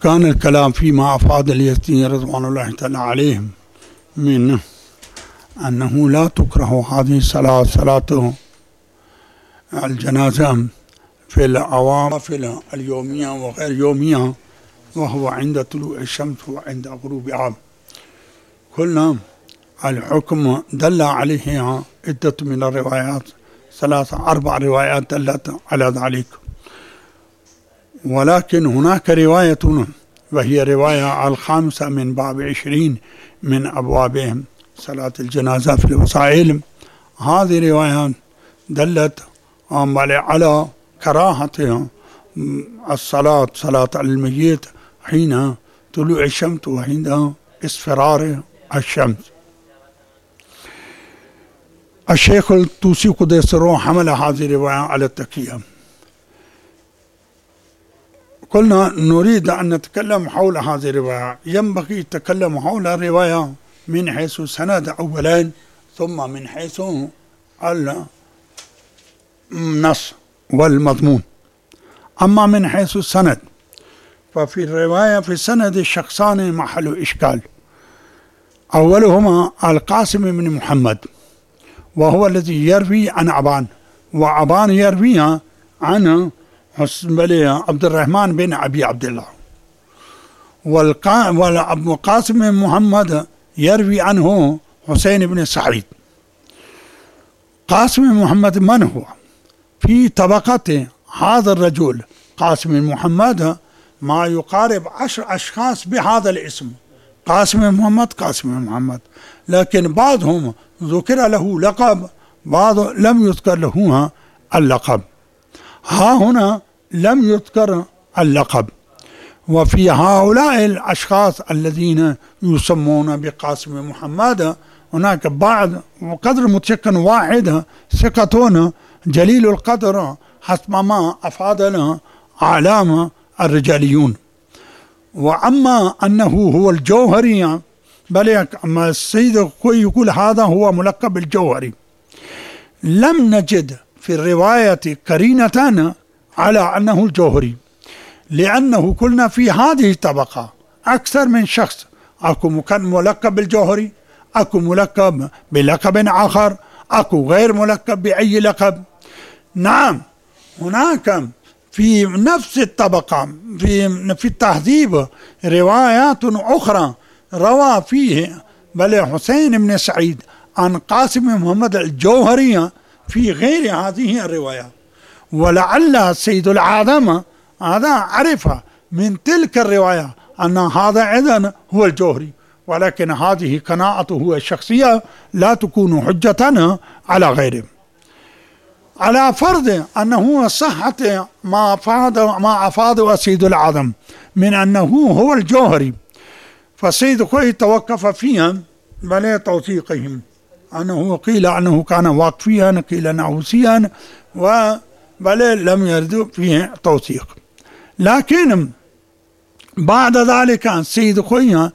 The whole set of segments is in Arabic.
كان الكلام فيما أفاد اليزيدي رضوان الله تعالى عليهم من أنه لا تكره هذه صلاة الجنازة في العوامل اليومية وغير يومية، وهو عند طلوع الشمس وعند غروبها. قلنا الحكم دل عليه عدة من الروايات، 4 روايات دلت على ذلك، ولكن هناك رواية وهي رواية 5 من باب 20 من أبواب صلاة الجنازة في الوسائل. هذه رواية دلت على كراهة صلاة الميت حين طلوع الشمس وحين اصفرار الشمس. الشيخ الطوسي قدس سره حمل هذه الرواية على التكية. قلنا نريد أن نتكلم حول هذه الرواية، ينبغي التكلم حول الرواية من حيث سند أولا، ثم من حيث النص والمضمون. أما من حيث السند ففي الرواية في السند الشخصان محل إشكال. أولهما القاسم بن محمد، وهو الذي يروي عن عبان، وعبان يروي عن عبد الرحمن بن أبي عبد الله، والقاسم بن محمد يروي عنه حسين بن سعيد. قاسم بن محمد من هو؟ في طبقة هذا الرجل قاسم بن محمد ما يقارب 10 أشخاص بهذا الاسم، قاسم بن محمد قاسم بن محمد، لكن بعضهم ذكر له لقب، بعض لم يذكر له اللقب. ها هنا لم يذكر اللقب. وفي هؤلاء الأشخاص الذين يسمون بقاسم بن محمد هناك بعض وقدر متيقن واحد ثقة جليل القدر حسب ما أفادنا أعلام الرجاليون. وأما أنه هو الجوهري، بل أما السيد يقول هذا هو ملقب الجوهري، لم نجد في الرواية قرينة على أنه الجوهري، لأنه قلنا في هذه الطبقة أكثر من شخص، أكو ملقب بالجوهري، أكو ملقب بلقب آخر، أكو غير ملقب بأي لقب. نعم هناك في نفس الطبقة في التهذيب روايات أخرى روى فيه بل حسين بن سعيد عن قاسم بن محمد الجوهري في غير هذه الروايات، ولعل السيد العاظم هذا عرف من تلك الرواية أن هذا إذن هو الجوهري، ولكن هذه قناعته الشخصية لا تكون حجة على غيره. على فرض أنه صحة ما أفاد السيد العاظم من أنه هو الجوهري، فالسيد خوي توقف فيها بل توثيقهم، أنه قيل أنه كان واقفيا، قيل نعوسيا، بل لم يرد فيه توثيق. لكن بعد ذلك السيد خوي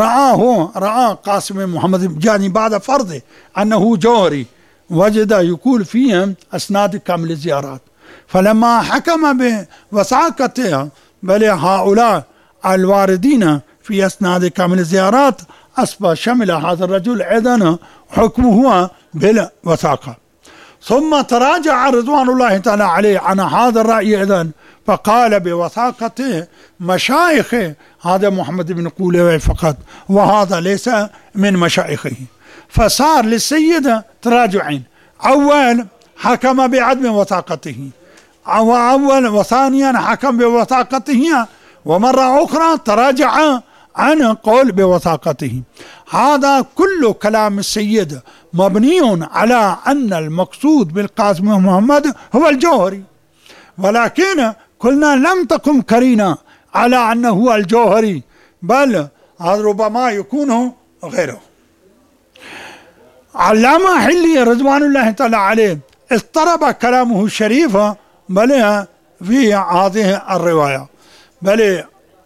رأى قاسم بن محمد يعني بعد فرضه أنه جوهري، وجد يقول فيهم أسناد كامل الزيارات، فلما حكم بوثاقته بل هؤلاء الواردين في أسناد كامل الزيارات أصبح شمل هذا الرجل إذن حكمه بالوثاقة. ثم تراجع رضوان الله تعالى عليه عن هذا الرأي إذن، فقال بوثاقته مشايخ هذا محمد بن قولوي فقط، وهذا ليس من مشايخه. فصار للسيد تراجعين، أول حكم بعدم وثاقته، وثانيا حكم بوثاقته، ومرة أخرى تراجع عن قول بوثاقته. هذا كل كلام السيد مبني على أن المقصود بالقاسم بن محمد هو الجوهري، ولكن قلنا لم تقم قرينة على أنه هو الجوهري، بل ربما يكون غيره. علامة حلي رضوان الله تعالى عليه اضطرب كلامه الشريف بل في هذه الرواية، بل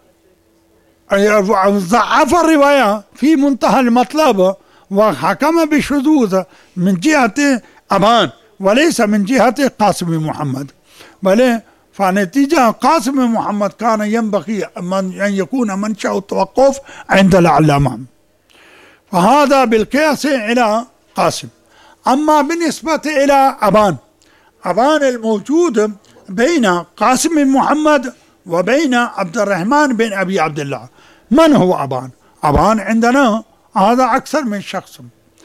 ضعف الرواية في منتهى المطلب، وحكم بشذوذ من جهة أبان وليس من جهة قاسم بن محمد، بل فنتيجة قاسم بن محمد كان ينبغي أن يكون منشأ التوقف عند العلامة، فهذا بالقياس إلى قاسم. أما بالنسبة إلى أبان الموجود بين قاسم بن محمد وبين عبد الرحمن بن أبي عبد الله، من هو أبان؟ أبان عندنا هذا أكثر من شخص،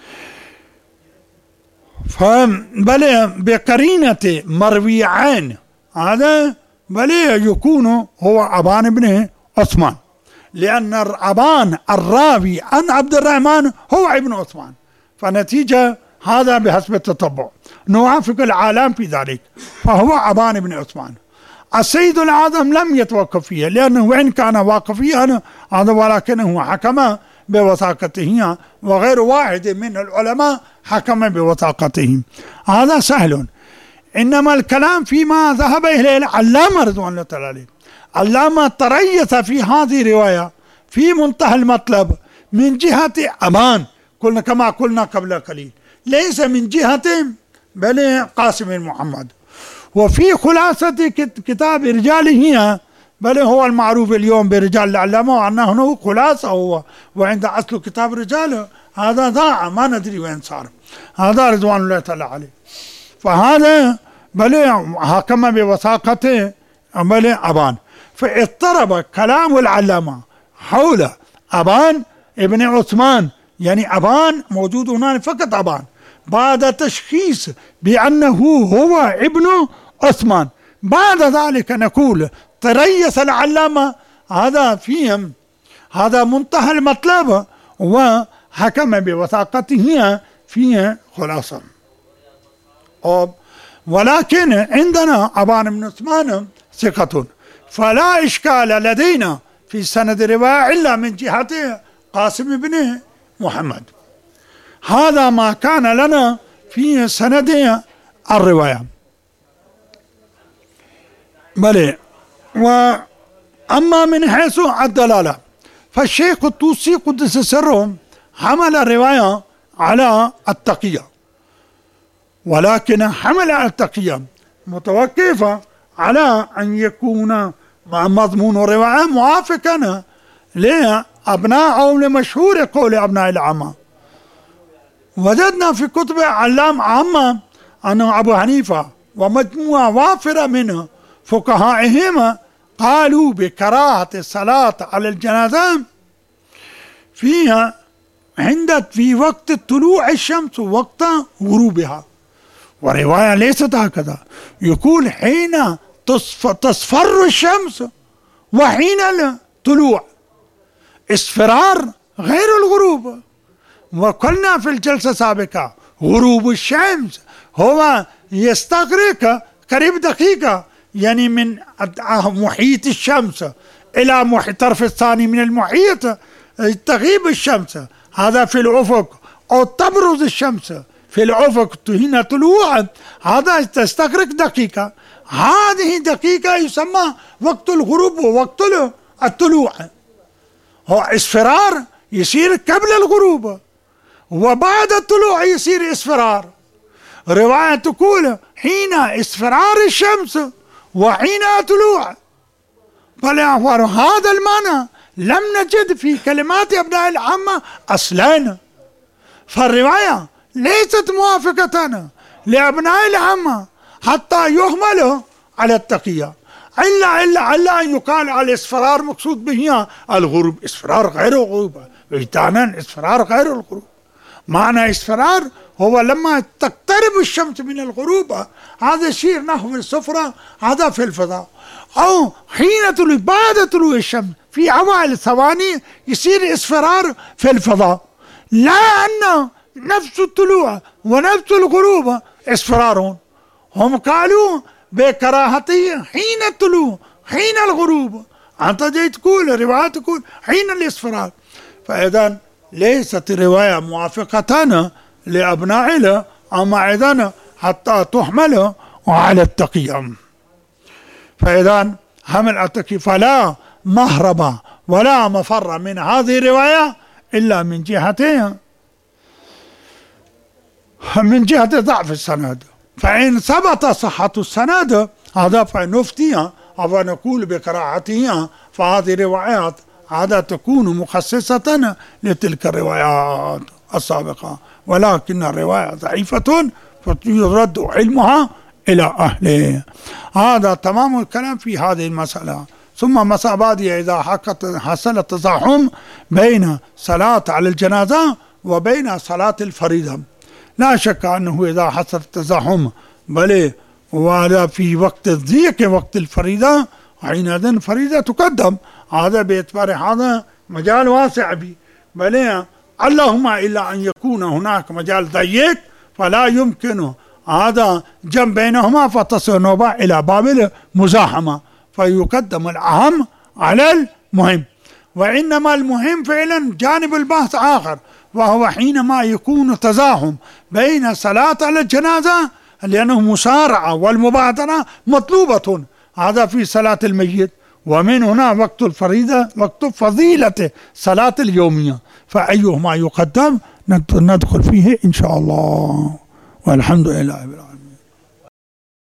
بل بقرينة مرويعين هذا بل يكون هو أبان بن عثمان، لأن أبان الراوي عن عبد الرحمن هو ابن عثمان، فنتيجة هذا بحسب التتبع نوافق العالم في ذلك، فهو أبان بن عثمان. السيد الأعظم لم يتوقف فيه، لأنه وإن كان واقفيا هذا ولكنه حكم بوثاقته، وغير واحد من العلماء حكم بوثاقته، هذا سهل. إنما الكلام فيما ذهب إليه العلامة رضوان الله تعالى عليه، علامة تريث في هذه الرواية في منتهى المطلب من جهة أبان، كما قلنا قبل قليل، ليس من جهة بل قاسم بن محمد. وفي خلاصة كتاب رجاله بل هو المعروف اليوم برجال العلامة، وأنه خلاصة هو، وعند أصل كتاب رجاله هذا ضاع ما ندري وين صار، هذا رضوان الله تعالى عليه. فهذا بل حكم بوثاقته بل أبان، فاضطرب كلام العلامة حول أبان ابن عثمان، يعني أبان موجود هنا فقط أبان، بعد تشخيص بأنه هو ابن عثمان، بعد ذلك نقول تريث العلامة هذا فيهم، هذا منتهى المطلب، وحكم بوثاقته فيه خلاصة. ولكن عندنا أبان بن عثمان ثقة، فلا إشكال لدينا في سند الرواية إلا من جهة قاسم بن محمد. هذا ما كان لنا في سند الرواية. بلى. وأما من حيث الدلالة فالشيخ الطوسي قدس سره حمل الرواية على التقية، ولكن حمل التقية متوقفة على أن يكون مضمون الرواية موافقا لأبناء أو لمشهور قول أبناء العامة. وجدنا في كتب علام عامة أن أبو حنيفة ومجموعة وافرة من فقهائهم قالوا بكراهة الصلاة على الجنازة فيها في وقت طلوع الشمس ووقت غروبها، ورواية ليست هكذا، يقول حين تصفر الشمس وحين الطلوع، اصفرار غير الغروب. وقلنا في الجلسة السابقة غروب الشمس هو يستغرق قريب دقيقة، يعني من محيط الشمس إلى الطرف الثاني من المحيط تغيب الشمس، هذا في الأفق، أو تبرز الشمس في الأفق حين طلوع، هذا تستغرق دقيقة، هذه دقيقة يسمى وقت الغروب ووقت الطلوع. هو اصفرار يصير قبل الغروب، وبعد الطلوع يصير اصفرار. رواية تقول حين اصفرار الشمس وحين طلوع، هذا المعنى لم نجد في كلمات أبناء العامة أصلا، فالرواية ليست موافقة لأبناء العامة حتى يهمل على التقية، إلا أن يقال على الاصفرار مقصود به الغروب، اصفرار غير الغروب، وجدانا اصفرار غير الغروب. معنى اصفرار هو لما تقترب الشمس من الغروب، هذا يصير نحو الصفرة، هذا في الفضاء، أو حين طلوع بعد طلوع الشمس في أوائل الثواني يصير اصفرار في الفضاء، لا أن نفس الطلوع ونفس الغروب اصفرار. هم قالوا بكراهته حين الطلوع حين الغروب، أنت جاي تقول رواية تقول حين الاصفرار، فإذا ليست الرواية موافقة لأبنائنا، أما إذن حتى تحمل على التقية. فإذا حمل التقية، فلا مهرب ولا مفر من هذه الرواية إلا من جهة ضعف السند. فإن ثبت صحة السند هذا فنفتيها أو نقول بقراءتها، فهذه روايات هذا تكون مخصصة لتلك الروايات السابقة، ولكن الرواية ضعيفة فيرد علمها إلى أهله. هذا تمام الكلام في هذه المسألة. ثم مسألة بعدها إذا حصل التزاحم بين صلاة على الجنازة وبين صلاة الفريضة، لا شك أنه إذا حصل التزاحم بل وهذا في وقت الضيق وقت الفريضة، حينئذ الفريضة تقدم. هذا باعتبار هذا مجال واسع بي، بل اللهم إلا أن يكون هناك مجال ضيق فلا يمكن هذا جمع بينهما، فتصل نوبة إلى باب المزاحمة، فيقدم الأهم على المهم. وإنما المهم فعلا جانب البحث آخر، وهو حينما يكون تزاحم بين صلاة على الجنازة، لأنه مسارعة والمبادرة مطلوبة هذا في صلاة الميت، ومن هنا وقت الفريضة وقت فضيلة صلاة اليومية، فأيهما يقدم ندخل فيه إن شاء الله، والحمد لله رب العالمين.